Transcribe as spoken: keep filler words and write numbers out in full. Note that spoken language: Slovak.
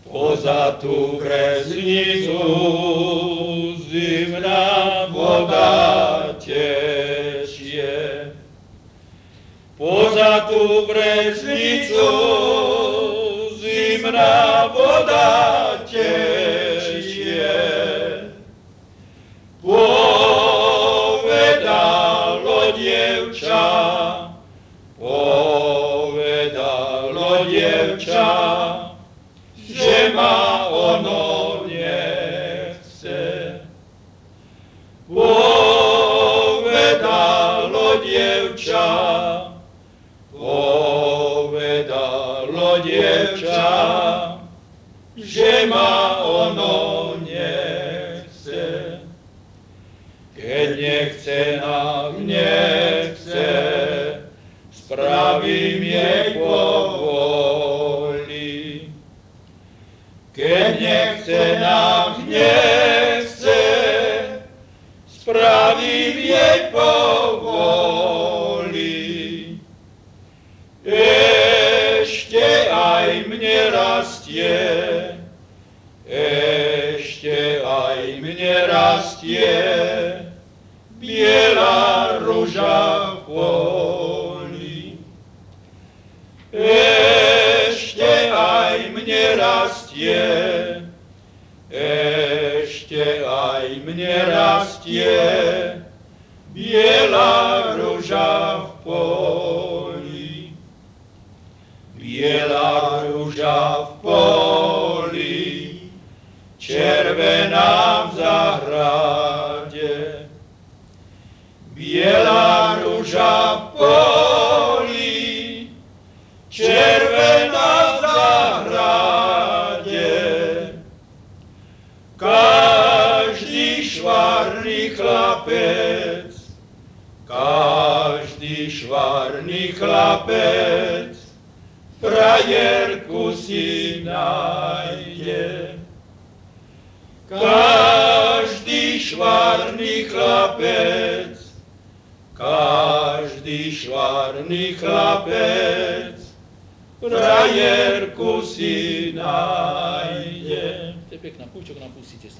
Poza tú kresnicu zimná voda tečie. Poza tú kresnicu zimná voda tečie. Povedalo dievča, povedalo dievča, že ma ono nechce. Povedalo dievča, povedalo dievča, že ma ono nechce. Keď nechce nám nechce, spravím jej povoli. Keď nechce nám nechce, spravím jej povoli. Ešte aj mne rastie, ešte aj mne rastie biela ruža v poli. Ešte aj mne rastie, ešte aj mne rastie biela ruža v poli. Biela ruža v poli, červená v záhrade. Biela ruža v poli, červená v záhrade. Každý švarný chlapec, každý švarný chlapec frajerku si nájde. Každý švarný chlapec, každý švarný chlapec frajerku si nájde. To je pekná, púčok nám pustíte.